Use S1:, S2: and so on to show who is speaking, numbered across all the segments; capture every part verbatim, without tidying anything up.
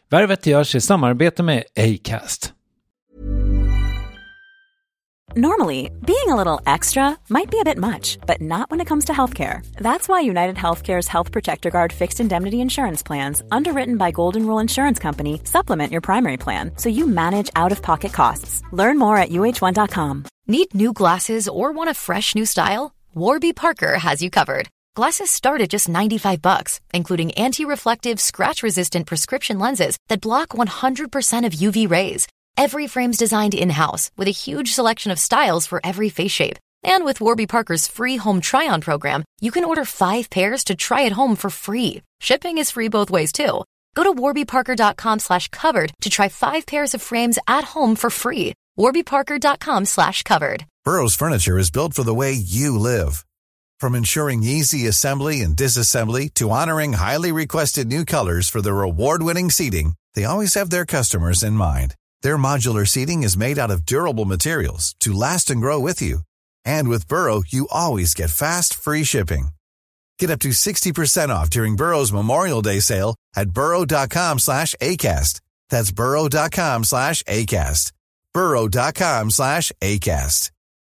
S1: Värvet görs i samarbete med Acast.
S2: Normally, being a little extra might be a bit much, but not when it comes to healthcare. That's why United Healthcare's Health Protector Guard fixed indemnity insurance plans, underwritten by Golden Rule Insurance Company, supplement your primary plan so you manage out-of-pocket costs. Learn more at U H one dot com.
S3: Need new glasses or want a fresh new style? Warby Parker has you covered. Glasses start at just ninety-five bucks, including anti-reflective, scratch-resistant prescription lenses that block one hundred percent of U V rays. Every frame's designed in-house with a huge selection of styles for every face shape. And with Warby Parker's free home try-on program, you can order five pairs to try at home for free. Shipping is free both ways too. Go to warbyparker.com slash covered to try five pairs of frames at home for free. warbyparker.com slash covered.
S4: Burrow's furniture is built for the way you live. From ensuring easy assembly and disassembly to honoring highly requested new colors for their award-winning seating, they always have their customers in mind. Their modular seating is made out of durable materials to last and grow with you. And with Burrow, you always get fast, free shipping. Get up to sixty percent off during Burrow's Memorial Day sale at burrow.com slash ACAST. That's burrow.com slash ACAST. burrow.com slash ACAST.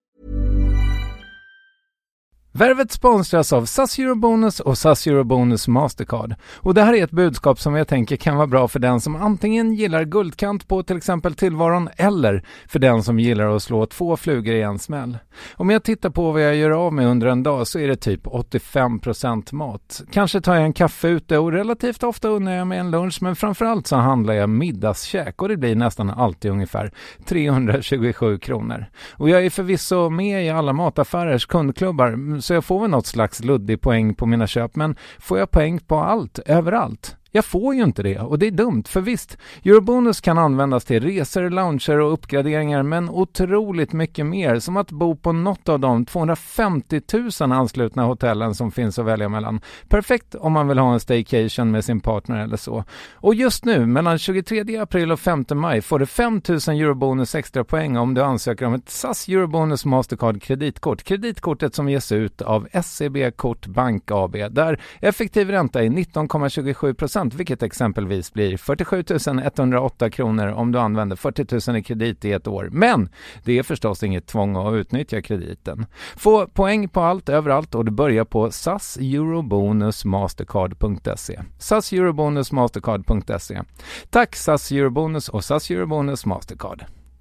S1: Värvet sponsras av S A S Eurobonus och S A S Eurobonus Mastercard. Och det här är ett budskap som jag tänker kan vara bra för den som antingen gillar guldkant på till exempel tillvaron eller för den som gillar att slå två flugor i en smäll. Om jag tittar på vad jag gör av med under en dag så är det typ åttiofem procent mat. Kanske tar jag en kaffe ute och relativt ofta unnar jag med en lunch, men framförallt så handlar jag middagskäk och det blir nästan alltid ungefär trehundratjugosju kronor. Och jag är förvisso med i alla mataffärers kundklubbar så jag får väl något slags luddig poäng på mina köp, men får jag poäng på allt, överallt? Jag får ju inte det och det är dumt, för visst, Eurobonus kan användas till resor, lounger och uppgraderingar, men otroligt mycket mer, som att bo på något av de tvåhundrafemtio tusen anslutna hotellen som finns att välja mellan. Perfekt om man vill ha en staycation med sin partner eller så. Och just nu, mellan tjugotredje april och femte maj, får du fem tusen Eurobonus extra poäng om du ansöker om ett S A S Eurobonus Mastercard kreditkort. Kreditkortet som ges ut av S E B Kort Bank A B, där effektiv ränta är nitton komma tjugosju procent, vilket exempelvis blir fyrtiosju tusen etthundraåtta kronor om du använder fyrtio tusen i kredit i ett år. Men det är förstås inget tvång att utnyttja krediten. Få poäng på allt, överallt, och du börjar på S A S Eurobonus Mastercard punkt se. S A S Eurobonus Mastercard punkt se. Tack S A S Eurobonus och S A S Eurobonus Mastercard.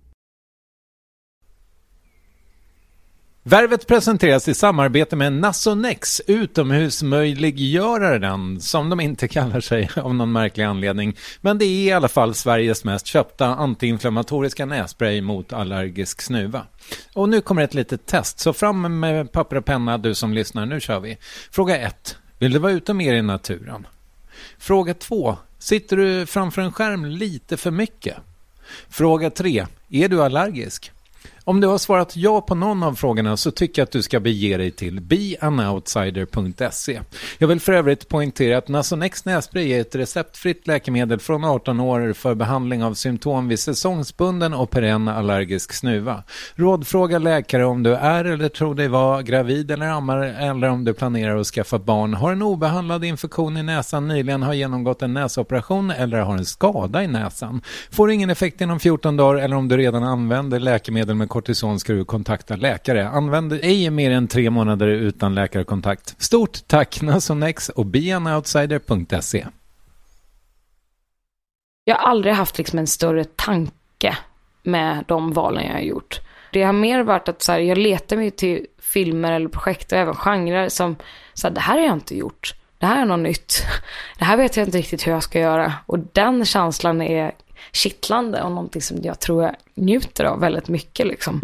S1: Värvet presenteras i samarbete med Nasonex, utomhusmöjliggöraren, som de inte kallar sig av någon märklig anledning. Men det är i alla fall Sveriges mest köpta antiinflammatoriska nässpray mot allergisk snuva. Och nu kommer ett litet test, så fram med papper och penna du som lyssnar, nu kör vi. Fråga ett. Vill du vara ute mer i naturen? Fråga två. Sitter du framför en skärm lite för mycket? Fråga tre. Är du allergisk? Om du har svarat ja på någon av frågorna så tycker jag att du ska bege dig till be an outsider punkt se. Jag vill för övrigt poängtera att Nasonex nässpray är ett receptfritt läkemedel från arton år för behandling av symptom vid säsongsbunden och perenn allergisk snuva. Rådfråga läkare om du är eller tror dig vara gravid eller ammar, eller om du planerar att skaffa barn, har en obehandlad infektion i näsan, nyligen har genomgått en näsoperation eller har en skada i näsan. Får ingen effekt inom fjorton dagar eller om du redan använder läkemedel med kortison ska du kontakta läkare. Använd ej mer än tre månader utan läkarkontakt. Stort tack Nasonex och be an outsider punkt se.
S5: Jag har aldrig haft liksom en större tanke med de valen jag har gjort. Det har mer varit att så här, jag letar mig till filmer eller projekt och även genrer som så här, det här har jag inte gjort. Det här är något nytt. Det här vet jag inte riktigt hur jag ska göra. Och den känslan är kittlande och någonting som jag tror jag njuter av väldigt mycket liksom.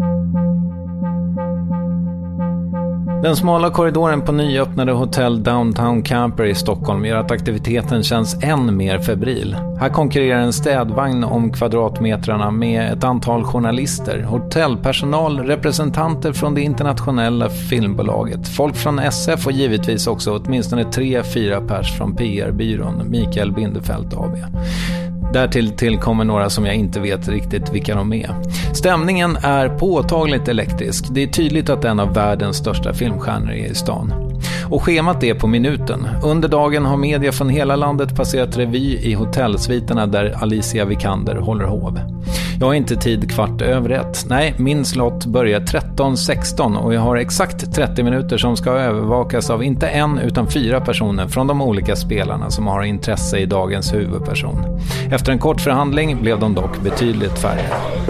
S1: Den smala korridoren på nyöppnade hotell Downtown Camper i Stockholm gör att aktiviteten känns än mer febril. Här konkurrerar en städvagn om kvadratmetrarna med ett antal journalister, hotellpersonal, representanter från det internationella filmbolaget, folk från S F och givetvis också åtminstone tre, fyra pers från P R-byrån Mikael Bindefeld A B. Därtill tillkommer några som jag inte vet riktigt vilka de är. Stämningen är påtagligt elektrisk. Det är tydligt att en av världens största filmstjärnor är i stan. Och schemat är på minuten. Under dagen har media från hela landet passerat revy i hotellsviterna där Alicia Vikander håller hov. Jag har inte tid kvart över ett. Nej, min slott börjar tretton sexton och jag har exakt trettio minuter som ska övervakas av inte en utan fyra personer från de olika spelarna som har intresse i dagens huvudperson. Efter en kort förhandling blev de dock betydligt färre.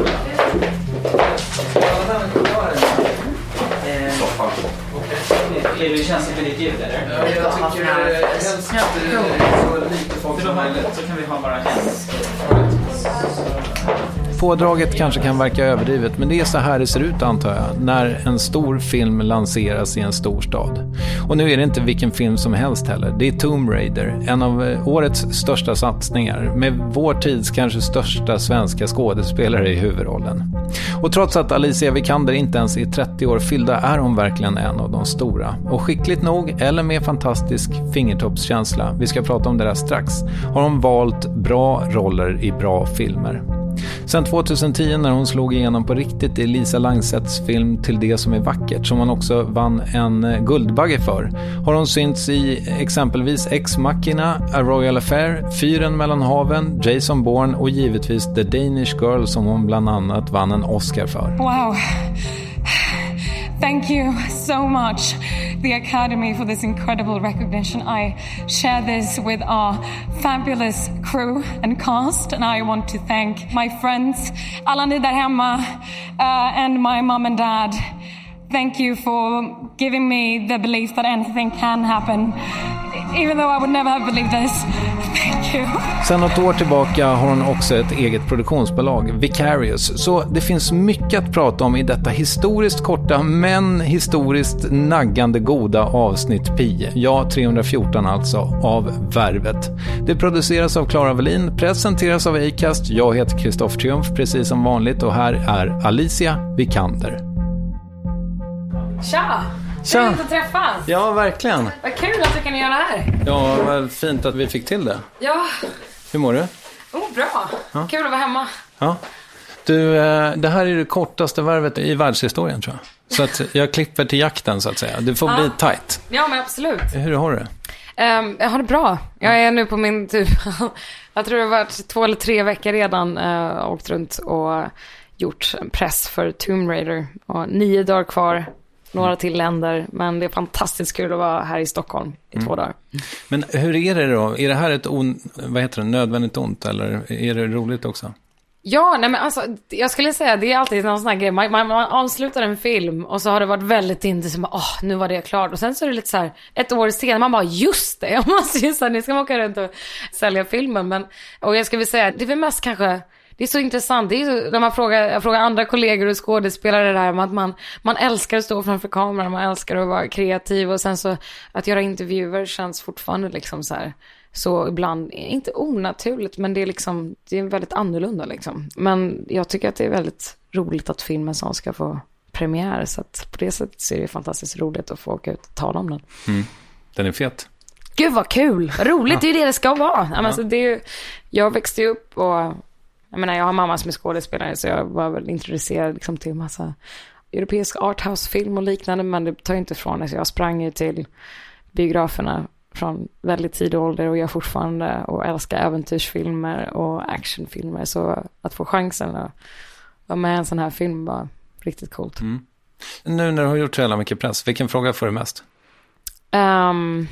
S6: Det känns inte lite ljud, eller?
S1: Ja, jag tycker helst så lite folk som möjligt.
S6: Så kan vi ha bara en.
S1: Pådraget kanske kan verka överdrivet, men det är så här det ser ut antar jag, när en stor film lanseras i en stor stad. Och nu är det inte vilken film som helst heller. Det är Tomb Raider, en av årets största satsningar, med vår tids kanske största svenska skådespelare i huvudrollen. Och trots att Alicia Vikander inte ens är trettio år fyllda är hon verkligen en av de stora. Och skickligt nog, eller med fantastisk fingertoppskänsla, vi ska prata om det där strax, har hon valt bra roller i bra filmer. Sen tjugohundratio när hon slog igenom på riktigt i Lisa Langsetts film Till det som är vackert, som hon också vann en Guldbagge för, har hon synts i exempelvis Ex Machina, A Royal Affair, Fyren mellan haven, Jason Bourne och givetvis The Danish Girl som hon bland annat vann en Oscar för.
S7: Wow. Thank you so much, the Academy, for this incredible recognition. I share this with our fabulous crew and cast, and I want to thank my friends, alla ni där hemma, uh, and my mom and dad. Thank you for giving me the belief that anything can happen, even though I would never have believed this. Thank you.
S1: Sen något år tillbaka har hon också ett eget produktionsbolag, Vicarious. Så det finns mycket att prata om i detta historiskt korta men historiskt naggande goda avsnitt Pi. Ja, trehundrafjorton alltså, av Värvet. Det produceras av Clara Wallin, presenteras av Acast. Jag heter Kristoffer Triumf, precis som vanligt, och här är Alicia Vikander.
S5: Tja!
S1: Tja!
S5: Kul att träffas!
S1: Ja, verkligen.
S5: Vad kul att du kan göra det här.
S1: Ja, vad fint att vi fick till det.
S5: Ja.
S1: Hur mår du?
S5: Oh, bra. Ja. Kul att vara hemma.
S1: Ja. Du, det här är det kortaste värvet i världshistorien, tror jag. Så att jag klipper till jakten, så att säga. Du får ja. bli tight.
S5: Ja, men absolut.
S1: Hur har du det?
S5: Um, jag har det bra. Jag är nu på min typ... jag tror det har varit två eller tre veckor redan uh, åkt runt och gjort en press för Tomb Raider. Och nio dagar kvar. Några till länder, men det är fantastiskt kul att vara här i Stockholm i mm. två dagar.
S1: Men hur är det då? Är det här ett on, vad heter det, nödvändigt ont, eller är det roligt också?
S5: Ja, nej men alltså, jag skulle säga det är alltid någon sån här grej. Man, man, man avslutar en film och så har det varit väldigt intensivt. Åh, oh, nu var det klart. Och sen så är det lite så här, ett år senare, man bara, just det. Jag måste ju säga, nu ska man åka runt och sälja filmen. Men, och jag ska väl säga, det är väl mest kanske... Det är så intressant. Det är så, när man frågar, jag frågar andra kollegor och skådespelare där, att man, man älskar att stå framför kameran, man älskar att vara kreativ, och sen så att göra intervjuer känns fortfarande liksom så här, så ibland, inte onaturligt, men det är liksom, det är väldigt annorlunda liksom. Men jag tycker att det är väldigt roligt att filmen som ska få premiär, så att på det sättet så är det fantastiskt roligt att få åka ut och tala om den.
S1: Mm. Den är fet.
S5: Gud vad kul, roligt, det är det det ska vara. Ja. Alltså, det är ju, jag växte upp och jag menar, jag har mamma som är skådespelare, så jag var väl introducerad liksom till massa europeisk arthouse-film och liknande, men det tar inte ifrån det. Så jag sprang ju till biograferna från väldigt tidig ålder, och jag fortfarande och älskar äventyrsfilmer och actionfilmer, så att få chansen att vara med i en sån här film var riktigt coolt. Mm.
S1: Nu när du har gjort så jävla mycket press, vilken fråga får du mest?
S5: Um,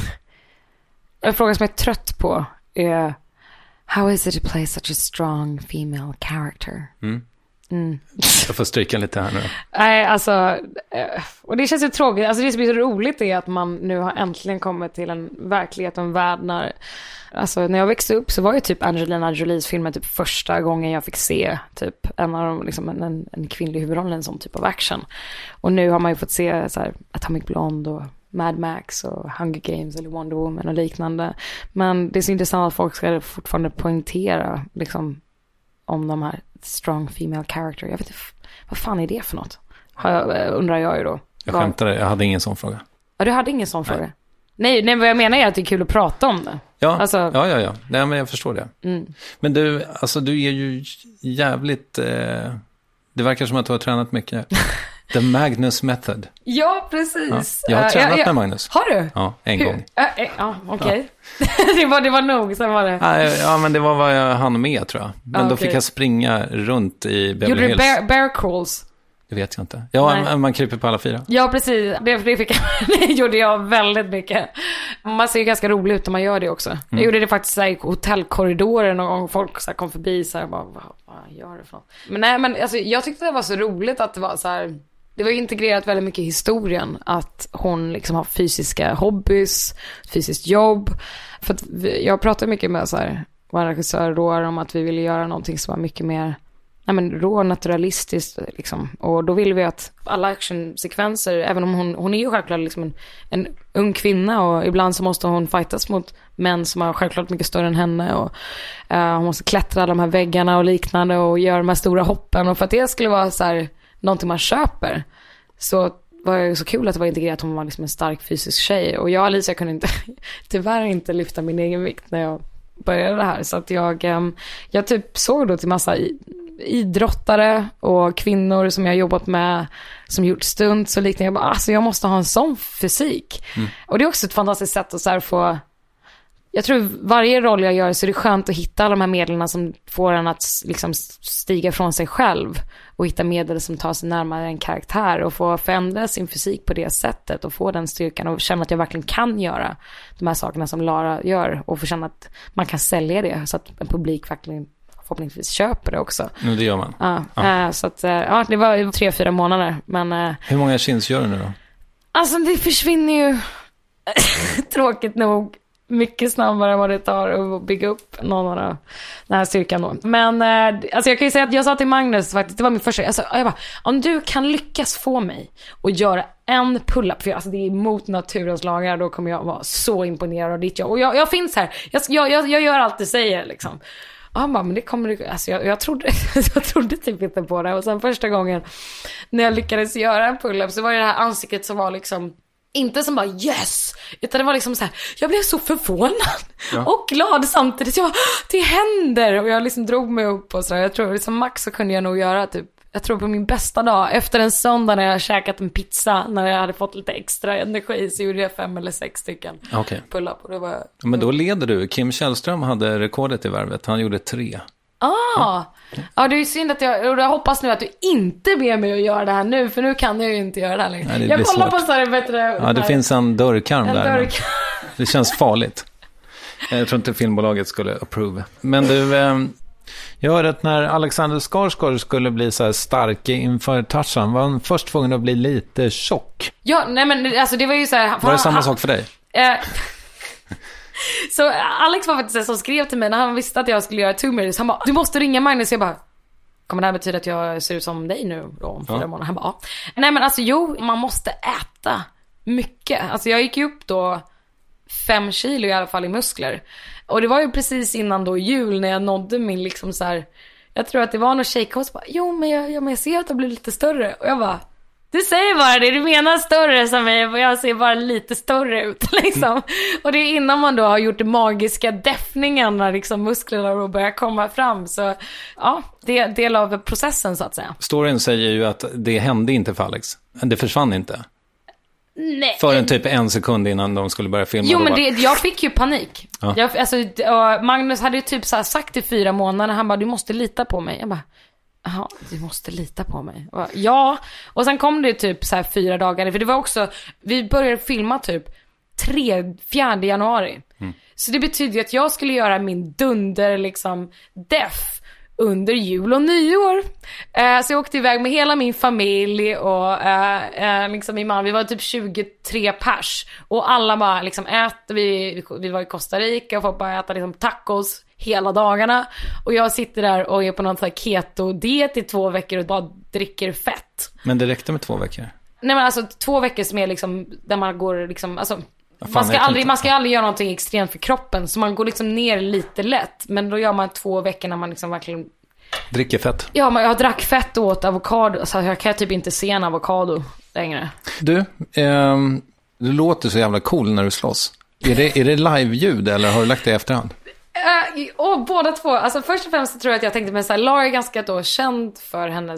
S5: en fråga som jag är trött på är: how is it to play such a strong female character?
S1: Mm.
S5: Mm.
S1: Jag får stryka lite här nu.
S5: Nej, alltså, och det känns ju tråkigt. Alltså det som är så roligt är att man nu har äntligen kommit till en verklighet och en värld när, alltså när jag växte upp så var ju typ Angelina Jolies filmer typ första gången jag fick se typ en av dem, liksom en, en kvinnlig huvudroll, en sån typ av action. Och nu har man ju fått se så här Atomic Blonde och Mad Max och Hunger Games eller Wonder Woman och liknande. Men det är så intressant att folk ska fortfarande poängtera liksom om de här strong female character. Jag vet inte, vad fan är det för något? Har jag, undrar jag ju då.
S1: Jag skämtade, jag hade ingen sån fråga.
S5: Ja, du hade ingen sån
S1: nej.
S5: fråga? Nej, nej, vad jag menar är att det är kul att prata om det.
S1: Ja,
S5: alltså,
S1: ja, ja, ja. Nej, men jag förstår det.
S5: Mm.
S1: Men du, alltså du är ju jävligt... Eh, det verkar som att du har tränat mycket. The Magnus Method.
S5: Ja, precis.
S1: Ja, jag har tränat
S5: uh, ja, ja.
S1: med Magnus.
S5: Har du?
S1: Ja, en
S5: Hur?
S1: gång.
S5: Uh, uh, ja, okej. Okay. det, var, det var nog, sen var det.
S1: Ja, ja, men det var vad jag hann med, tror jag. Men
S5: ah,
S1: då
S5: okay.
S1: fick jag springa runt i Beverly
S5: Gjorde
S1: Hills.
S5: du bear, bear crawls?
S1: Det vet jag inte. Ja, man, man kryper på alla fyra.
S5: Ja, precis. Det, det, fick jag, det gjorde jag väldigt mycket. Man ser ju ganska rolig ut när man gör det också. Mm. Jag gjorde det faktiskt i hotellkorridoren någon gång. Folk så här kom förbi så här, bara, vad, vad gör det för något? Men nej, men alltså, jag tyckte det var så roligt att det var så här. Det var integrerat väldigt mycket i historien. Att hon liksom har fysiska hobbys, fysiskt jobb. För att vi, jag pratade mycket med så här, vår regissör då om att vi ville göra någonting som var mycket mer... Nej, men rå naturalistiskt liksom. Och då vill vi att alla actionsekvenser, även om hon, hon är ju självklart liksom en, en ung kvinna och ibland så måste hon fightas mot män som är självklart mycket större än henne och uh, hon måste klättra alla de här väggarna och liknande och göra de här stora hoppen, och för att det skulle vara så här någonting man köper, så var det så kul att det var integrerat att hon var liksom en stark fysisk tjej, och jag och Alicia kunde inte tyvärr inte lyfta min egen vikt när jag började det här, så att jag um, jag typ såg då till massa i, idrottare och kvinnor som jag jobbat med som gjort stunt, så liknande jag bara, alltså jag måste ha en sån fysik. Mm. Och det är också ett fantastiskt sätt att så här få, jag tror varje roll jag gör så är det skönt att hitta alla de här medlen som får en att liksom stiga från sig själv och hitta medel som tar sig närmare en karaktär och få förändra sin fysik på det sättet och få den styrkan och känna att jag verkligen kan göra de här sakerna som Lara gör och få känna att man kan sälja det så att en publik verkligen förhoppningsvis köper det också.
S1: Nu det gör man.
S5: Ja,
S1: ja.
S5: Äh, så att, ja, det var tre, fyra månader. Men, äh,
S1: hur många chins gör du nu då? Alltså
S5: det försvinner ju tråkigt nog mycket snabbare än vad det tar att bygga upp någon av den här styrkan då. Men äh, alltså jag kan ju säga att jag sa till Magnus faktiskt, det var min första, alltså, jag bara, om du kan lyckas få mig att göra en pull-up, för alltså det är emot naturens lagar, då kommer jag vara så imponerad av ditt jobb. Och jag, jag finns här, jag, jag, jag gör allt du säger liksom. Och han bara, men det kommer, alltså jag, jag, trodde, jag trodde typ inte på det. Och sen första gången när jag lyckades göra en pull-up så var det det här ansiktet som var liksom, inte som bara yes, utan det var liksom så här, jag blev så förvånad ja. och glad samtidigt. Jag bara, det händer! Och jag liksom drog mig upp och så där. Jag tror som max så kunde jag nog göra typ, jag tror på min bästa dag, efter en söndag när jag käkat en pizza, när jag hade fått lite extra energi, så gjorde jag fem eller sex stycken
S1: okay.
S5: pull-up. Och det var,
S1: men då leder du. Kim Källström hade rekordet i varvet. Han gjorde tre.
S5: Ah, ja. ja, det är ju synd att jag, och jag hoppas nu att du inte ber mig att göra det här nu, för nu kan jag ju inte göra det här längre. Nej, det jag kollar svårt. På så här bättre.
S1: Ja, det
S5: här.
S1: finns en dörrkarm
S5: en
S1: där.
S5: Dörrkarm.
S1: Det känns farligt. Jag tror inte filmbolaget skulle approve. Men du, eh, jag hörde att när Alexander Skarsgård skulle bli så här stark inför Tarzan, var han först tvungen att bli lite tjock.
S5: Ja, nej men alltså det var ju så här.
S1: Var det samma han, sak för dig?
S5: Eh, Så Alex var faktiskt som skrev till mig när han visste att jag skulle göra Tomb Raiders. Han bara, du måste ringa Magnus. Jag bara, kommer det här betyda att jag ser ut som dig nu då om fyra ja. månader? Han bara, ja. Nej men alltså jo, man måste äta mycket. Alltså jag gick ju upp då fem kilo i alla fall i muskler. Och det var ju precis innan då jul när jag nådde min liksom så här, jag tror att det var någon tjejkost bara, jo men jag, jag, men jag ser att det blir lite större. Och jag bara, du säger bara det, du menar större som mig, och jag ser bara lite större ut liksom. Och det är innan man då har gjort det magiska däffningen när liksom musklerna då börjar komma fram. Så ja, det är del av processen så att säga.
S1: Storyn säger ju att det hände inte för Alex. Det försvann inte.
S5: Nej.
S1: För en typ en sekund innan de skulle börja filma.
S5: Jo men det, jag fick ju panik.
S1: Ja.
S5: Jag, alltså, Magnus hade ju typ så här sagt i fyra månader, han bara, du måste lita på mig. Jag bara, jaha, du måste lita på mig. Och, ja, och sen kom det typ så här fyra dagar. För det var också, vi började filma typ tre, fjärde januari. Mm. Så det betyder ju att jag skulle göra min dunder liksom deff under jul och nyår. Eh, så jag åkte iväg med hela min familj och eh, eh, liksom min man, vi var typ tjugotre pers. Och alla bara liksom äter, vi, vi var i Costa Rica och folk bara äta liksom tacos hela dagarna. Och jag sitter där och är på någon sån här keto-diet i två veckor och bara dricker fett.
S1: Men det räckte med två veckor?
S5: Nej men alltså två veckor som är liksom, där man går liksom, alltså man ska, aldrig, man ska aldrig göra någonting extremt för kroppen. Så man går liksom ner lite lätt. Men då gör man två veckor när man liksom verkligen
S1: dricker fett.
S5: Ja, men jag drack fett och åt avokado. Så jag kan typ inte se en avokado längre.
S1: Du, eh, du låter så jävla cool när du slåss. Är det, är det live-ljud eller har du lagt det i efterhand?
S5: Uh, och båda två. Alltså först och främst så tror jag att jag tänkte, men så här, Lara är ganska då känd för hennes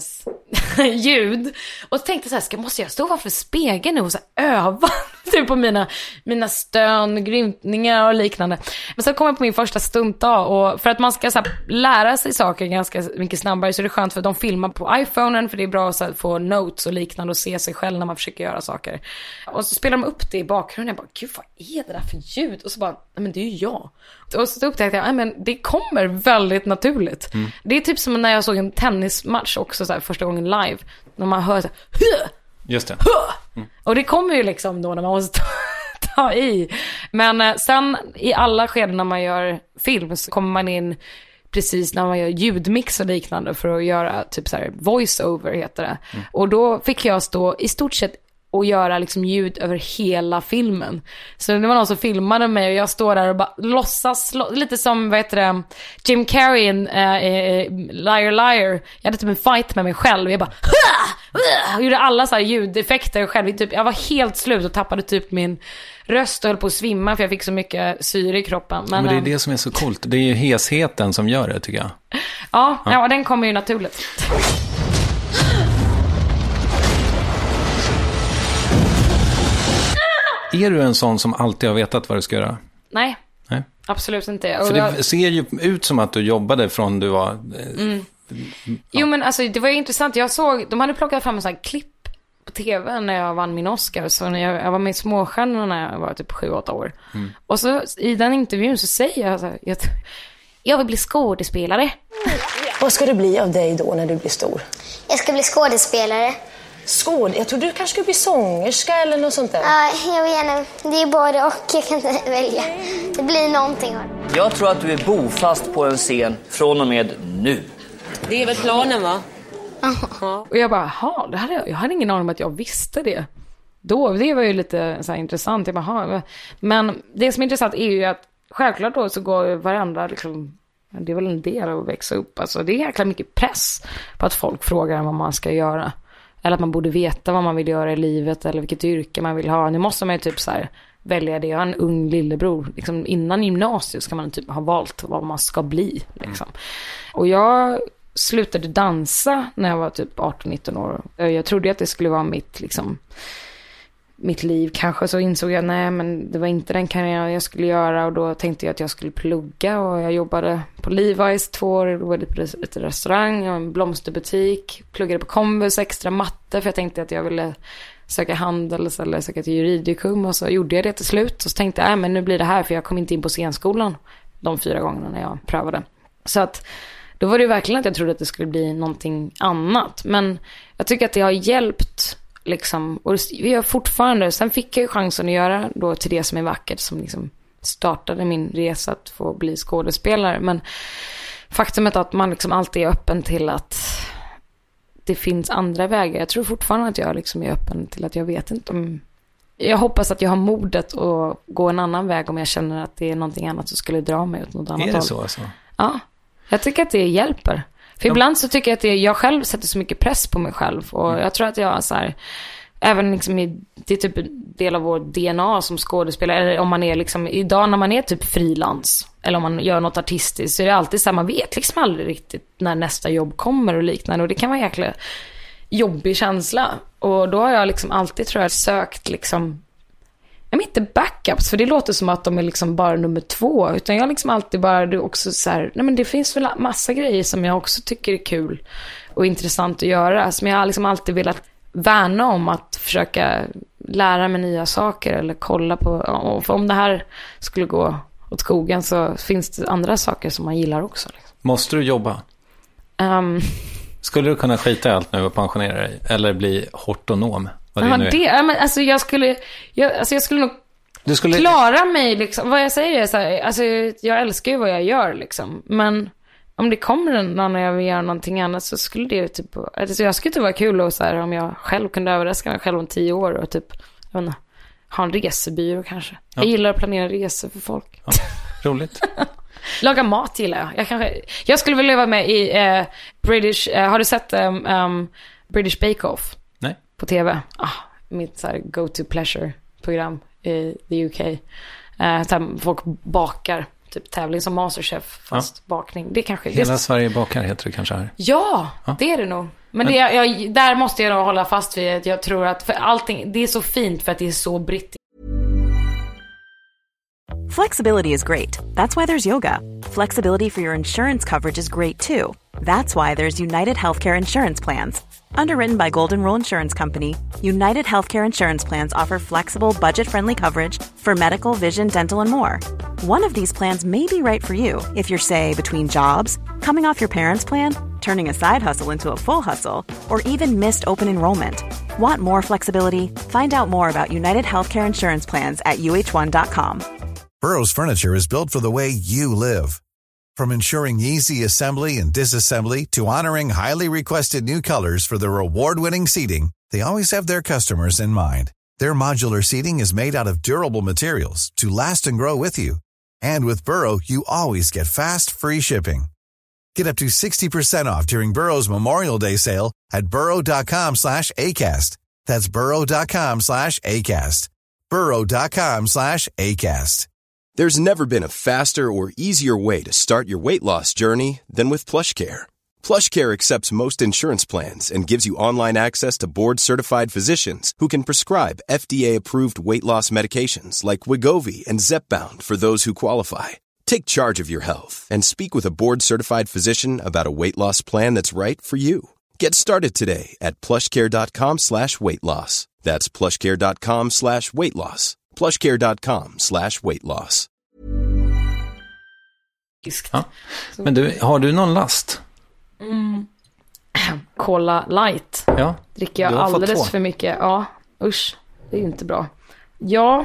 S5: ljud. Och så tänkte jag så här, ska, måste jag stå framför spegeln nu och så här, öva typ på mina, mina stön, grymtningar och liknande. Men så kom jag på min första stuntdag, och för att man ska så här, lära sig saker ganska mycket snabbare, så är det skönt för att de filmar på iPhonen, för det är bra att så här, få notes och liknande och se sig själv när man försöker göra saker. Och så spelar de upp det i bakgrunden. Jag bara, gud, vad är det där för ljud? Och så bara, nej men det är ju jag. Och så upptäckte jag, nej men det kommer väldigt naturligt. Mm. Det är typ som när jag såg en tennismatch också så här, första gången live. När man hör så här,
S1: just det.
S5: Mm. Och det kommer ju liksom då när man måste ta, ta i. Men eh, sen i alla skeden när man gör film så kommer man in precis när man gör ljudmix och liknande för att göra typ så här voice-over heter det. Mm. Och då fick jag stå i stort sett och göra liksom ljud över hela filmen. Så det var någon som filmade mig och jag står där och bara låtsas, lite som, vad heter det, Jim Carrey in uh, uh, Liar Liar. Jag hade typ en fight med mig själv och jag bara och gjorde alla så här ljudeffekter själv. Typ, jag var helt slut och tappade typ min röst och höll på att svimma för jag fick så mycket syre i kroppen. Men,
S1: Men det är det som är så coolt. Det är ju hesheten som gör det, tycker jag.
S5: Ja, ja. ja den kommer ju naturligt.
S1: Är du en sån som alltid har vetat vad du ska göra?
S5: Nej,
S1: Nej.
S5: absolut inte.
S1: För det ser ju ut som att du jobbade från du var...
S5: Mm. Ja. Jo, men alltså det var ju intressant. Jag såg, de hade plockat fram en sån här klipp på tv när jag vann min Oscar. Så när jag, jag var med i Småstjärnorna när jag var typ sju åtta år. Mm. Och så i den intervjun så säger jag så här, jag, jag vill bli skådespelare. Mm.
S8: Vad ska det bli av dig då när du blir stor?
S9: Jag ska bli skådespelare.
S8: Skåd? Jag tror du kanske skulle bli sångerska eller något sånt där.
S9: Ja, jag vet inte. Det är både och. Jag kan inte välja. Det blir någonting.
S10: Jag tror att du är bofast på en scen från och med nu.
S8: Det är väl planen, va?
S5: Ja. Och jag bara, ha, det hade, jag hade ingen aning om att jag visste det. Då, det var ju lite så här intressant. Jag bara, ha. Men det som är intressant är ju att självklart då så går varandra liksom, det är väl en del av att växa upp. Alltså det är jäkla mycket press på att folk frågar vad man ska göra. Eller att man borde veta vad man vill göra i livet eller vilket yrke man vill ha. Nu måste man ju typ så här välja det. Jag har en ung lillebror. Liksom innan gymnasiet ska man typ ha valt vad man ska bli. Liksom. Mm. Och jag slutade dansa när jag var typ arton nitton år. Jag trodde att det skulle vara mitt, liksom, mitt liv. Kanske så insåg jag nej men det var inte den karriären jag skulle göra. Och då tänkte jag att jag skulle plugga. Och jag jobbade på Levi's två år. Jag jobbade på ett restaurang och en blomsterbutik. Pluggade på Komvux extra matte för jag tänkte att jag ville söka handel eller söka till juridikum. Och så gjorde jag det till slut. Och så tänkte jag, nej men nu blir det här för jag kom inte in på scenskolan de fyra gångerna när jag prövade. Så att då var det verkligen att jag trodde att det skulle bli någonting annat. Men jag tycker att det har hjälpt liksom, och vi gör fortfarande. Sen fick jag ju chansen att göra då till det som är vackert, som liksom startade min resa att få bli skådespelare. Men faktumet att man liksom alltid är öppen till att det finns andra vägar. Jag tror fortfarande att jag liksom är öppen till att jag vet inte om... Jag hoppas att jag har modet att gå en annan väg om jag känner att det är någonting annat som skulle dra mig åt något annat håll.
S1: Är det så alltså?
S5: Ja, jag tycker att det hjälper. För ibland så tycker jag att det, jag själv sätter så mycket press på mig själv. Och mm. jag tror att jag så här, även liksom i, det är typ en del av vår D N A som skådespelare. Eller om man är liksom, idag när man är typ frilans. Eller om man gör något artistiskt. Så är det alltid så här, man vet liksom aldrig riktigt när nästa jobb kommer och liknande. Och det kan vara jäkla jobbig känsla. Och då har jag liksom alltid, tror jag, sökt liksom, jag menar inte backups, för det låter som att de är liksom bara nummer två, utan jag liksom alltid bara, det också så här, nej men det finns väl massa grejer som jag också tycker är kul och intressant att göra, som jag liksom alltid velat värna om, att försöka lära mig nya saker eller kolla på, och för om det här skulle gå åt skogen så finns det andra saker som man gillar också. Liksom.
S1: Måste du jobba?
S5: Um,
S1: skulle du kunna skita i allt nu och pensionera dig, eller bli hortonom?
S5: Det ja, det, ja, men alltså jag skulle jag, alltså jag skulle nog du skulle... klara mig liksom. Vad jag säger är så här, alltså jag älskar ju vad jag gör liksom, men om det kommer en när jag vill göra någonting annat så skulle det typ, alltså jag skulle inte vara kul och så här, om jag själv kunde överraska mig själv om tio år och typ, jag vet inte, ha en resebyrå kanske. Ja. Jag gillar att planera resor för folk.
S1: Ja, roligt.
S5: Laga mat gillar jag. Jag kanske jag skulle vilja leva med i eh, British eh, har du sett um, um, British Bake Off?
S1: Nej.
S5: På tv. Ah, mitt så här go-to pleasure-program i the U K. Eh, så här, folk bakar, typ tävling som Masterchef, fast ja. bakning. Det kanske,
S1: Hela
S5: det...
S1: Sverige bakar heter det kanske här.
S5: Ja, ja, det är det nog. Men det, jag, där måste jag då hålla fast vid att jag tror att för allting, det är så fint för att det är så brittiskt.
S2: Flexibility is great. That's why there's yoga. Flexibility for your insurance coverage is great too. That's why there's United Healthcare Insurance Plans. Underwritten by Golden Rule Insurance Company, United Healthcare Insurance Plans offer flexible, budget-friendly coverage for medical, vision, dental, and more. One of these plans may be right for you if you're, say, between jobs, coming off your parents' plan, turning a side hustle into a full hustle, or even missed open enrollment. Want more flexibility? Find out more about United Healthcare Insurance Plans at U H one dot com.
S4: Burrow's furniture is built for the way you live. From ensuring easy assembly and disassembly to honoring highly requested new colors for their award-winning seating, they always have their customers in mind. Their modular seating is made out of durable materials to last and grow with you. And with Burrow, you always get fast, free shipping. Get up to sixty percent off during Burrow's Memorial Day sale at burrow.com slash ACAST. That's burrow.com slash ACAST. burrow.com slash ACAST.
S11: There's never been a faster or easier way to start your weight loss journey than with PlushCare. PlushCare accepts most insurance plans and gives you online access to board-certified physicians who can prescribe F D A-approved weight loss medications like Wegovy and Zepbound for those who qualify. Take charge of your health and speak with a board-certified physician about a weight loss plan that's right for you. Get started today at plushcare.com slash weight loss. That's plushcare.com slash weight loss. plushcare.com slash weight loss.
S1: Ja. Men du, har du någon last?
S5: Mm. Cola light.
S1: Ja.
S5: Dricker jag alldeles för mycket. Ja, usch. Det är inte bra. Ja,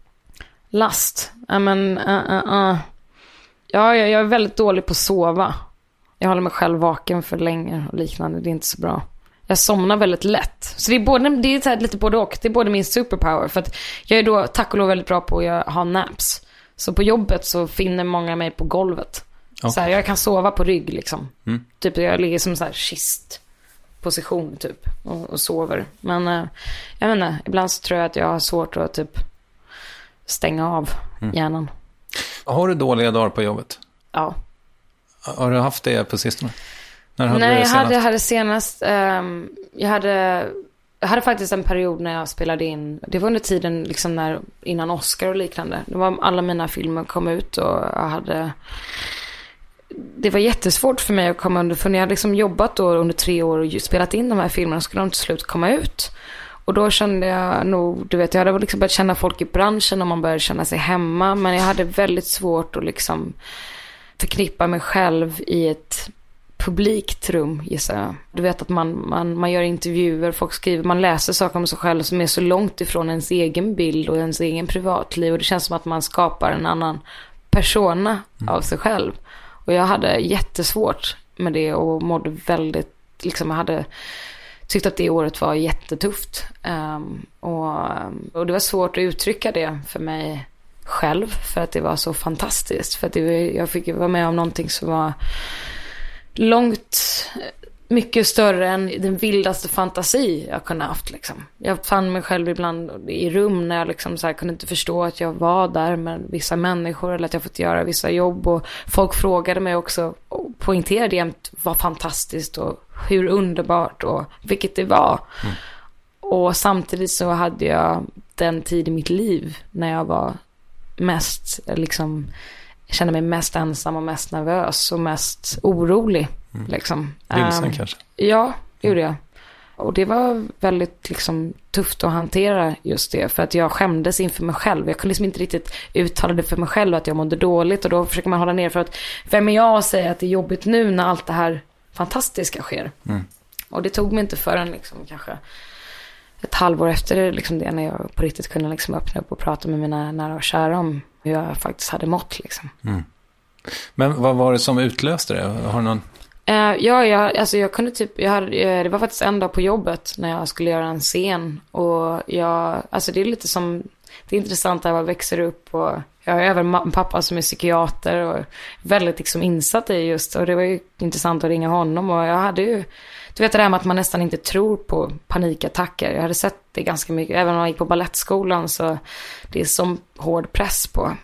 S5: last. I men, uh, uh, uh. Ja, jag, jag är väldigt dålig på att sova. Jag håller mig själv vaken för länge och liknande. Det är inte så bra. Jag somnar väldigt lätt. Så det är, både, det är så här lite både och. Det är både min superpower. För att jag är då tack och lov väldigt bra på att ha naps. Så på jobbet så finner många mig på golvet. Okay. Så här, jag kan sova på rygg liksom. Mm. Typ jag ligger som så här kistposition typ. Och, och sover. Men äh, jag vet inte. Ibland så tror jag att jag har svårt att typ stänga av mm. hjärnan.
S1: Har du dåliga dagar på jobbet?
S5: Ja.
S1: Har du haft det på sistone? När hade
S5: Nej,
S1: du
S5: jag
S1: senast?
S5: hade, hade senast um, jag hade jag hade faktiskt en period när jag spelade in. Det var under tiden liksom när innan Oscar och liknande. Det var alla mina filmer kom ut och jag hade det var jättesvårt för mig att komma under, för när jag hade liksom jobbat då under tre år och spelat in de här filmerna, så skulle de till slut komma ut. Och då kände jag nog, du vet, jag hade liksom börjat känna folk i branschen och man började känna sig hemma, men jag hade väldigt svårt att liksom förknippa mig själv i ett publikt rum, gissar jag. Du vet att man, man, man gör intervjuer, folk skriver, man läser saker om sig själv som är så långt ifrån ens egen bild och ens egen privatliv, och det känns som att man skapar en annan persona mm. av sig själv. Och jag hade jättesvårt med det och mådde väldigt, liksom jag hade tyckt att det året var jättetufft. Um, och, och det var svårt att uttrycka det för mig själv, för att det var så fantastiskt. För att det, jag fick vara med om någonting som var långt mycket större än den vildaste fantasi jag kunde haft liksom. Jag fann mig själv ibland i rum när jag liksom så här kunde inte förstå att jag var där med vissa människor, eller att jag fått göra vissa jobb, och folk frågade mig också och poängterade jämt vad fantastiskt och hur underbart och vilket det var. Mm. Och samtidigt så hade jag den tid i mitt liv när jag var mest liksom, jag kände mig mest ensam och mest nervös och mest orolig. Mm. Liksom.
S1: Vilsen
S5: um,
S1: kanske?
S5: Ja, det gjorde jag. Och det var väldigt liksom, tufft att hantera just det. För att jag skämdes inför mig själv. Jag kunde liksom inte riktigt uttala det för mig själv att jag mådde dåligt. Och då försöker man hålla ner, för att vem är jag att säga att det är jobbigt nu när allt det här fantastiska sker. Mm. Och det tog mig inte förrän liksom, kanske ett halvår efter liksom, det, när jag på riktigt kunde liksom, öppna upp och prata med mina nära och kära om hur jag faktiskt hade mått. Liksom. Mm.
S1: Men vad var det som utlöste det? Har du någon...
S5: Uh, ja, jag, alltså jag kunde typ, jag hade, det var faktiskt en dag på jobbet när jag skulle göra en scen, och jag, alltså det är lite som, det är intressant att jag växer upp, och jag har även en pappa som är psykiater och väldigt liksom insatt i just, och det var ju intressant att ringa honom, och jag hade ju, du vet det där med att man nästan inte tror på panikattacker. Jag hade sett det ganska mycket, även när jag gick på ballettskolan, så det är som hård press på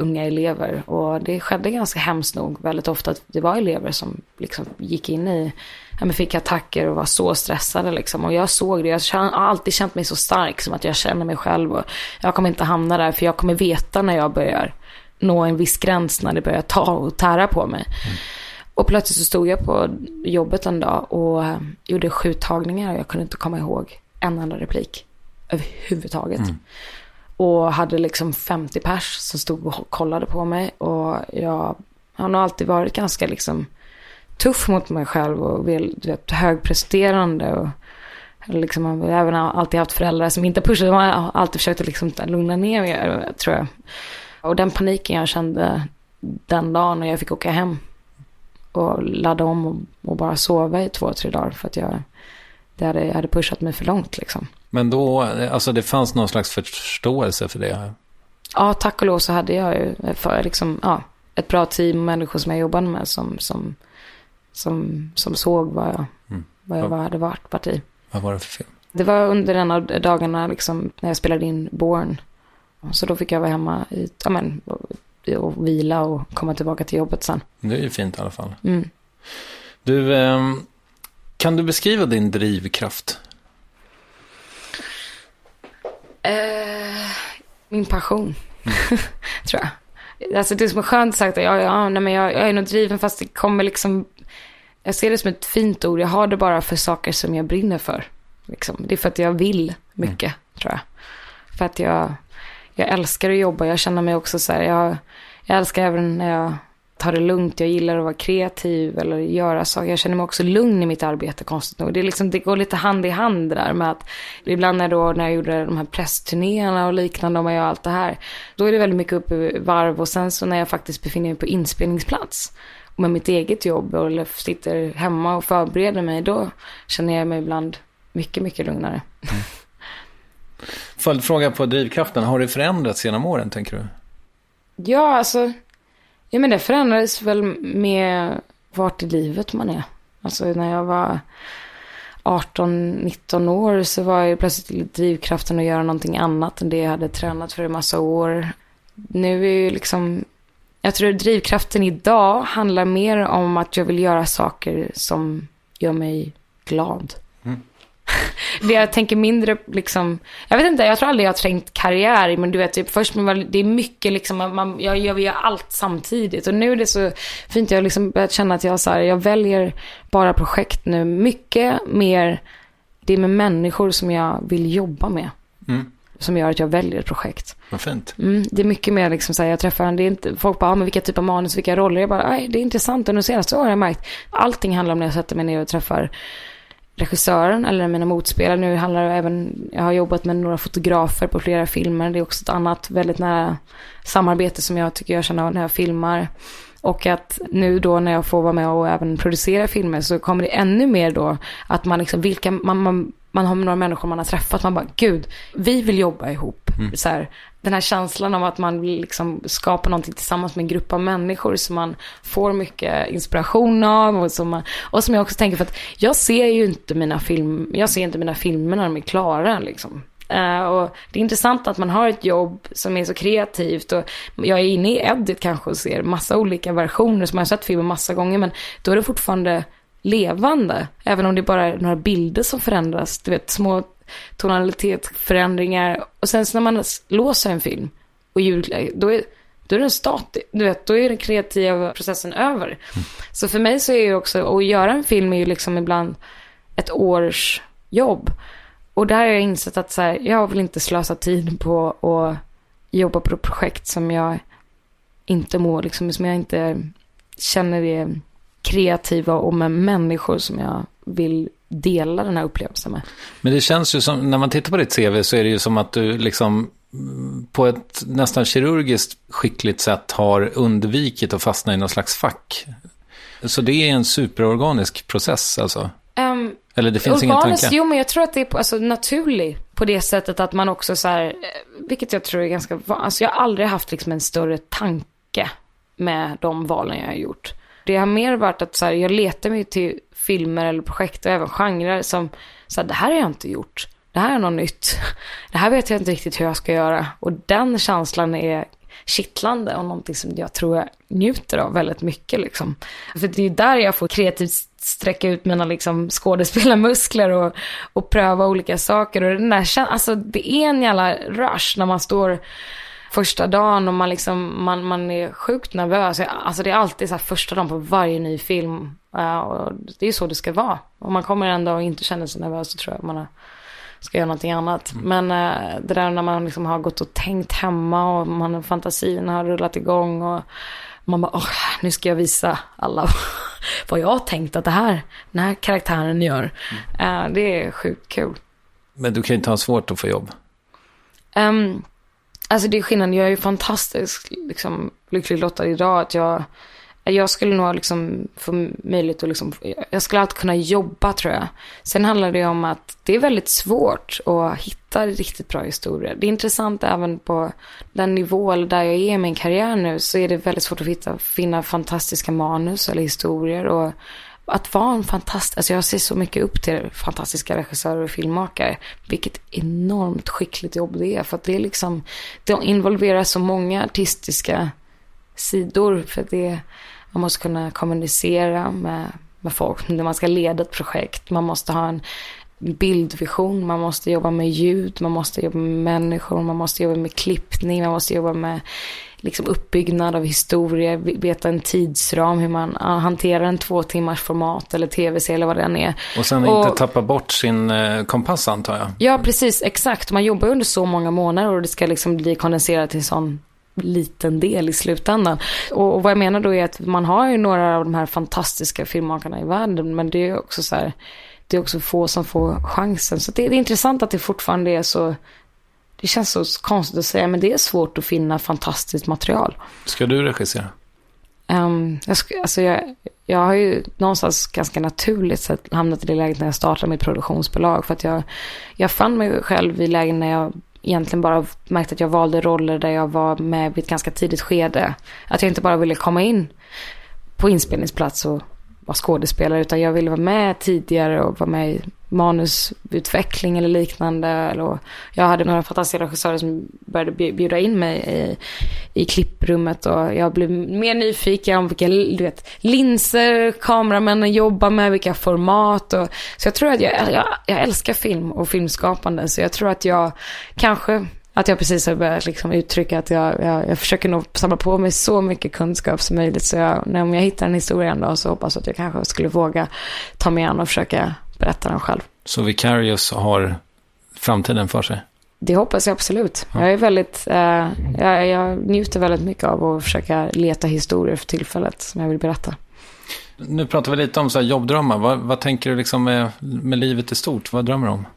S5: unga elever. Och det skedde ganska hemskt nog väldigt ofta att det var elever som liksom gick in i, ja, men fick attacker och var så stressade liksom. Och jag såg det, jag har alltid känt mig så stark som att jag känner mig själv och jag kommer inte hamna där för jag kommer veta när jag börjar nå en viss gräns, när det börjar ta och tära på mig. Mm. Och plötsligt så stod jag på jobbet en dag och gjorde sju tagningar och jag kunde inte komma ihåg en enda replik överhuvudtaget. Mm. Och hade liksom femtio pers som stod och kollade på mig. Och jag har nog alltid varit ganska liksom tuff mot mig själv och väl, du vet, högpresterande. Och liksom, jag har även alltid haft föräldrar som inte pushade. Jag har alltid försökt att liksom lugna ner mig, tror jag. Och den paniken jag kände den dagen när jag fick åka hem och ladda om och, och bara sova i två, tre dagar för att jag, det hade, jag hade pushat mig för långt liksom.
S1: Men då, alltså det fanns någon slags förståelse för det?
S5: Ja, tack och lov så hade jag ju för, liksom, ja, ett bra team människor som jag jobbade med som, som, som, som såg vad jag, mm. vad jag var, hade varit, varit i.
S1: Vad var det för film?
S5: Det var under en av dagarna liksom, när jag spelade in Born. Så då fick jag vara hemma i, ja, men, och, och vila och komma tillbaka till jobbet sen.
S1: Det är ju fint i alla fall.
S5: Mm.
S1: Du, eh, kan du beskriva din drivkraft?
S5: Eh, min passion, mm. tror jag. Alltså det som är skönt sagt att jag, ja, nej, men jag, jag är nog driven, fast det kommer liksom, jag ser det som ett fint ord. Jag har det bara för saker som jag brinner för. Liksom. Det är för att jag vill mycket, mm. tror jag. För att jag, jag älskar att jobba. Jag känner mig också så här, jag, jag älskar även när jag tar det lugnt. Jag gillar att vara kreativ eller göra saker. Jag känner mig också lugn i mitt arbete konstigt nog. Det, är liksom, det går lite hand i hand där med att ibland när, då, när jag gjorde de här pressturnéerna och liknande och jag gör allt det här, då är det väldigt mycket upp i varv. Och sen så när jag faktiskt befinner mig på inspelningsplats och med mitt eget jobb eller sitter hemma och förbereder mig, då känner jag mig ibland mycket, mycket lugnare. Mm.
S1: Följdfråga på drivkraften. Har det förändrats genom åren, tänker du?
S5: Ja, alltså ja, men det förändrades väl med vart i livet man är. Alltså när jag var arton nitton år så var jag plötsligt drivkraften att göra någonting annat än det jag hade tränat för en massa år. Nu är ju liksom, jag tror att drivkraften idag handlar mer om att jag vill göra saker som gör mig glad. Mm. Det jag tänker mindre liksom, jag vet inte, jag tror aldrig jag har trängt karriär, men du vet typ, först men det är mycket liksom, man, jag, jag vill göra allt samtidigt och nu är det så fint, jag har liksom börjat känna att jag så här, jag väljer bara projekt nu, mycket mer det är med människor som jag vill jobba med, mm. som gör att jag väljer ett projekt.
S1: Vad fint.
S5: Mm, det är mycket mer liksom så här, jag träffar, det är inte, folk bara, ah, men vilka typ av manus, vilka roller, jag bara, nej, det är intressant och nu senaste år har jag märkt, allting handlar om när jag sätter mig ner och träffar regissören eller mina motspelare. Nu handlar det även, jag har jobbat med några fotografer på flera filmer. Det är också ett annat väldigt nära samarbete som jag tycker jag känner när jag filmar. Och att nu då när jag får vara med och även producera filmer så kommer det ännu mer då att man liksom, vilka, man, man, man har några människor man har träffat, man bara, gud, vi vill jobba ihop. Mm. Så här, den här känslan av att man vill liksom skapa någonting tillsammans med en grupp av människor som man får mycket inspiration av och som, man, och som jag också tänker, för att jag ser ju inte mina film, jag ser inte mina filmer när de är klara liksom. Uh, och det är intressant att man har ett jobb som är så kreativt och jag är inne i edit kanske och ser massa olika versioner som jag har sett filmer massa gånger, men då är det fortfarande levande, även om det bara är några bilder som förändras, du vet, små tonalitetsförändringar, och sen så när man låser en film och ljud, då är, då är den statisk, du vet, då är den kreativa processen över. Mm. Så för mig så är det också, att göra en film är ju liksom ibland ett års jobb. Och där har jag insett att så här, jag vill inte slösa tid på att jobba på ett projekt som jag inte mår, liksom, som jag inte känner är kreativa och med människor som jag vill dela den här upplevelsen med.
S1: Men det känns ju som, när man tittar på ditt C V så är det ju som att du liksom på ett nästan kirurgiskt skickligt sätt har undvikit att fastna i någon slags fack. Så det är en superorganisk process alltså. Um, Eller det finns ingen tanke?
S5: Jo, men jag tror att det är alltså, naturligt på det sättet att man också så här, vilket jag tror är ganska, alltså jag har aldrig haft liksom en större tanke med de valen jag har gjort. Det har mer varit att så här, jag letar mig till filmer eller projekt och även genrer som så här, det här har jag inte gjort. Det här är något nytt. Det här vet jag inte riktigt hur jag ska göra. Och den känslan är kittlande och någonting som jag tror jag njuter av väldigt mycket liksom. För det är där jag får kreativt sträcka ut mina liksom skådespelarmuskler och, och pröva olika saker. Och den där, alltså, det är en jävla rush när man står första dagen och man, liksom, man, man är sjukt nervös. Alltså det är alltid så här första dagen på varje ny film. Uh, och det är så det ska vara. Om man kommer en dag och inte känner sig nervös så tror jag man ska göra någonting annat. Mm. Men uh, det där när man liksom har gått och tänkt hemma och man, fantasin har rullat igång och man bara, åh, nu ska jag visa alla vad jag har tänkt att det här, den här karaktären gör. Mm. Uh, det är sjukt kul.
S1: Men du kan ju inte ha svårt att få jobb.
S5: Um, alltså det är skillnaden. Jag är ju fantastisk liksom, lycklig lottad idag att jag Jag skulle nog liksom få möjlighet att liksom, jag skulle alltid kunna jobba tror jag. Sen handlar det om att det är väldigt svårt att hitta riktigt bra historier. Det är intressant även på den nivå där jag är i min karriär nu, så är det väldigt svårt att hitta, finna fantastiska manus eller historier. Och att vara en fantastisk, alltså jag ser så mycket upp till fantastiska regissörer och filmmakare, vilket enormt skickligt jobb det är. För att det är liksom, det involverar så många artistiska sidor, för det man måste kunna kommunicera med, med folk när man ska leda ett projekt. Man måste ha en bildvision, man måste jobba med ljud, man måste jobba med människor, man måste jobba med klippning, man måste jobba med liksom uppbyggnad av historier, veta en tidsram, hur man uh, hanterar en två timmars format eller tv-serie eller vad det än är.
S1: Och sen och, inte tappa bort sin eh, kompass antar jag.
S5: Ja, precis, exakt. Man jobbar under så många månader och det ska liksom bli kondenserat till sån liten del i slutändan. Och, och vad jag menar då är att man har ju några av de här fantastiska filmmakarna i världen, men det är också så här, det är också få som får chansen. Så det, det är intressant att det fortfarande är så, det känns så konstigt att säga, men det är svårt att finna fantastiskt material.
S1: Ska du regissera?
S5: Um, jag, sk- alltså jag, jag har ju någonstans ganska naturligt sett hamnat i det läget när jag startade mitt produktionsbolag, för att jag, jag fann mig själv i lägen när jag egentligen bara märkte att jag valde roller där jag var med vid ett ganska tidigt skede. Att jag inte bara ville komma in på inspelningsplats och vara skådespelare, utan jag ville vara med tidigare och vara med i manusutveckling eller liknande. Eller jag hade några fantastiska regissörer som började bjuda in mig i, i klipprummet, och jag blev mer nyfiken om vilka, du vet, linser kameramännen jobbar med, vilka format. Och, så jag tror att jag, jag, jag älskar film och filmskapande, så jag tror att jag kanske att jag precis har börjat liksom uttrycka att jag, jag, jag försöker nog samla på mig så mycket kunskap som möjligt, så jag, när jag hittar en historia en dag så hoppas att jag kanske skulle våga ta mig an och försöka berätta den själv.
S1: Så Vicarious har framtiden för sig?
S5: Det hoppas jag absolut. Ja. Jag är väldigt eh, jag, jag njuter väldigt mycket av att försöka leta historier för tillfället som jag vill berätta.
S1: Nu pratar vi lite om så här jobbdrömmar. Vad, vad tänker du liksom med, med livet i stort? Vad drömmer du om?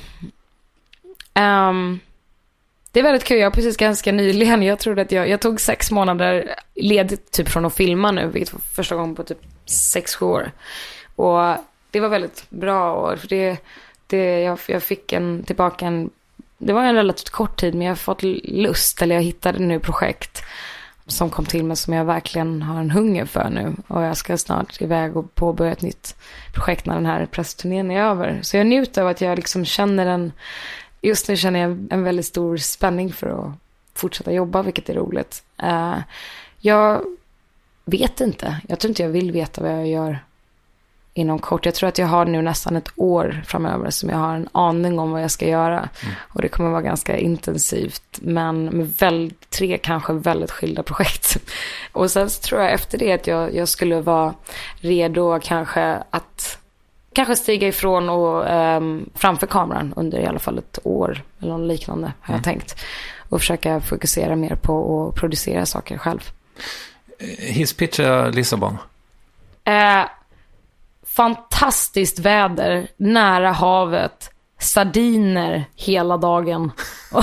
S5: Um, det är väldigt kul. Jag har precis ganska nyligen, jag trodde att jag, jag tog sex månader ledigt typ från att filma nu, vilket var första gången på typ sex, sju år. Och det var väldigt bra år, för det, det, jag, jag fick en, tillbaka en, det var en relativt kort tid, men jag har fått lust, eller jag hittade nu projekt som kom till mig som jag verkligen har en hunger för nu. Och jag ska snart iväg och påbörja ett nytt projekt när den här pressturnén är över. Så jag njuter av att jag liksom känner en, just nu känner jag en väldigt stor spänning för att fortsätta jobba, vilket är roligt. Uh, jag vet inte, jag tror inte jag vill veta vad jag gör inom kort. Jag tror att jag har nu nästan ett år framöver som jag har en aning om vad jag ska göra. Mm. Och det kommer vara ganska intensivt, men med väl, tre kanske väldigt skilda projekt. Och sen så tror jag efter det att jag, jag skulle vara redo kanske att kanske stiga ifrån och um, framför kameran under i alla fall ett år eller något liknande, har jag mm. tänkt. Och försöka fokusera mer på att producera saker själv.
S1: Hisspitcha Lissabon?
S5: Eh... Fantastiskt väder, nära havet, sardiner hela dagen. Och,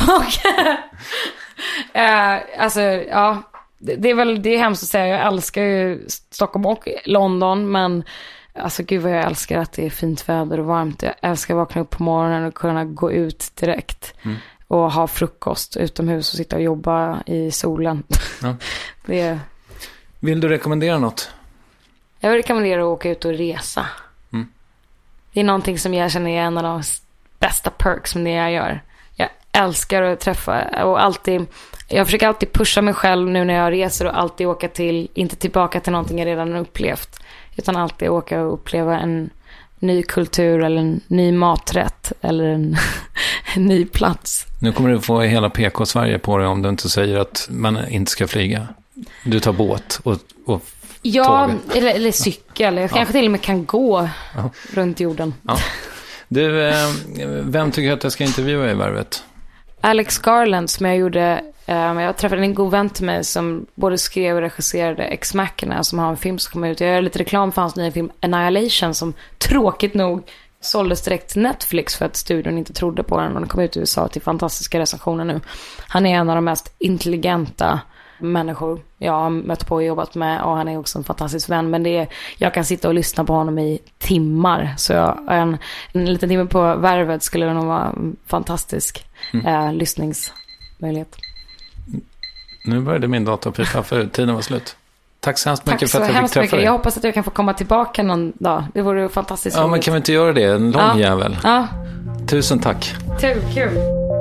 S5: eh, alltså, ja, det, det är väl det är hemskt att säga. Jag älskar ju Stockholm och London, men alltså gud vad jag älskar att det är fint väder och varmt. Jag älskar att vakna upp på morgonen och kunna gå ut direkt mm. och ha frukost utomhus och sitta och jobba i solen. Ja. Det...
S1: Vill du rekommendera något?
S5: Jag vill rekommendera att åka ut och resa. Mm. Det är någonting som jag känner är en av de bästa perks med det jag gör. Jag älskar att träffa och alltid, jag försöker alltid pusha mig själv nu när jag reser och alltid åka till, inte tillbaka till någonting jag redan har upplevt, utan alltid åka och uppleva en ny kultur eller en ny maträtt eller en, en ny plats.
S1: Nu kommer du få hela P K-Sverige på dig om du inte säger att man inte ska flyga. Du tar båt och, och
S5: ja,
S1: tåg.
S5: eller, eller cykel. Jag
S1: ja.
S5: kanske till och med kan gå
S1: ja.
S5: runt jorden.
S1: Ja. Du, eh, vem tycker att jag ska intervjua i Värvet?
S5: Alex Garland som jag gjorde, eh, jag träffade en god vän till mig som både skrev och regisserade Ex Machina, som har en film som kommer ut. Jag gör lite reklam för hans nya film Annihilation som tråkigt nog såldes direkt till Netflix för att studion inte trodde på den, och den kom ut i U S A till fantastiska recensioner nu. Han är en av de mest intelligenta människor jag har mött på och jobbat med, och han är också en fantastisk vän, men det är, jag kan sitta och lyssna på honom i timmar, så jag, en, en liten timme på Värvet skulle nog vara en fantastisk mm. eh, lyssningsmöjlighet.
S1: Nu började min dator pipa för tiden var slut. Tack så hemskt mycket
S5: Tack
S1: för att jag fick träffa
S5: mycket.
S1: dig.
S5: Jag hoppas att jag kan få komma tillbaka någon dag. Det vore fantastiskt.
S1: Ja, roligt. Men kan vi inte göra det? En lång ja. jävel.
S5: Ja.
S1: Tusen tack.
S5: Kul, kul.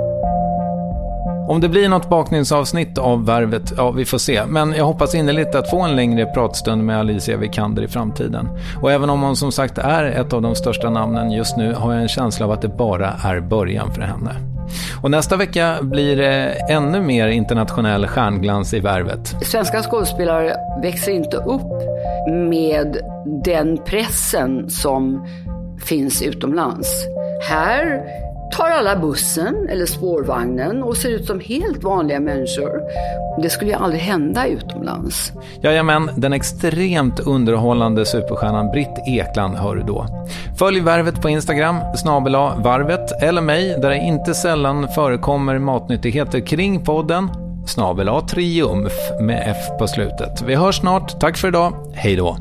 S1: Om det blir något bakningsavsnitt av Värvet, ja vi får se. Men jag hoppas innerligt att få en längre pratstund med Alicia Vikander i framtiden. Och även om hon som sagt är ett av de största namnen just nu, har jag en känsla av att det bara är början för henne. Och nästa vecka blir det ännu mer internationell stjärnglans i Värvet.
S12: Svenska skådespelare växer inte upp med den pressen som finns utomlands. Här tar alla bussen eller spårvagnen och ser ut som helt vanliga människor. Det skulle ju aldrig hända utomlands.
S1: Jajamän, den extremt underhållande superstjärnan Britt Ekland hör du då. Följ Värvet på Instagram, snabel-a Varvet, eller mig, där det inte sällan förekommer matnyttigheter kring podden, snabel-a Triumf med F på slutet. Vi hörs snart, tack för idag, hej då!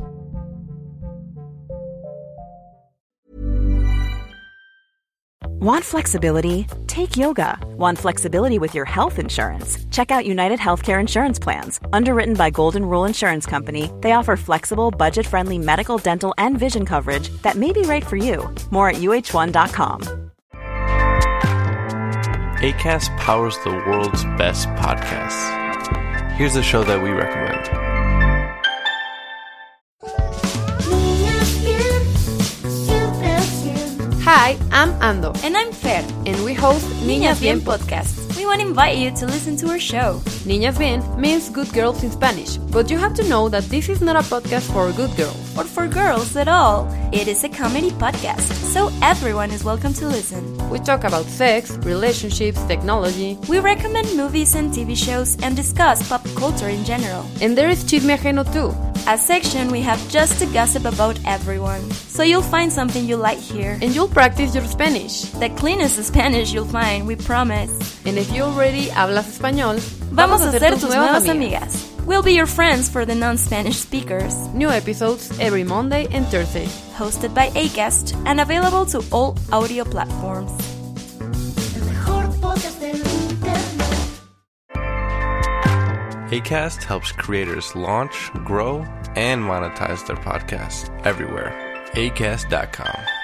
S2: Want flexibility? Take yoga. Want flexibility with your health insurance? Check out United Healthcare Insurance Plans. Underwritten by Golden Rule Insurance Company, they offer flexible, budget-friendly medical, dental, and vision coverage that may be right for you. More at U H one dot com.
S13: Acast powers the world's best podcasts. Here's a show that we recommend.
S14: Hi, I'm Ando.
S15: And I'm Fer.
S14: And we host Niñas Bien podcast.
S15: We want to invite you to listen to our show.
S14: Niñas Bien means good girls in Spanish, but you have to know that this is not a podcast for good girls.
S15: Or for girls at all. It is a comedy podcast, so everyone is welcome to listen.
S14: We talk about sex, relationships, technology.
S15: We recommend movies and T V shows and discuss pop culture in general.
S14: And there is Chisme Ajeno too.
S15: A section we have just to gossip about everyone. So you'll find something you like here.
S14: And you'll practice your Spanish.
S15: The cleanest Spanish you'll find, we promise.
S14: And if you already hablas español,
S15: vamos a ser tus nuevas amigas. We'll be your friends for the non-Spanish speakers.
S14: New episodes every Monday and Thursday.
S15: Hosted by Acast and available to all audio platforms.
S13: Acast helps creators launch, grow, and monetize their podcasts everywhere. acast dot com.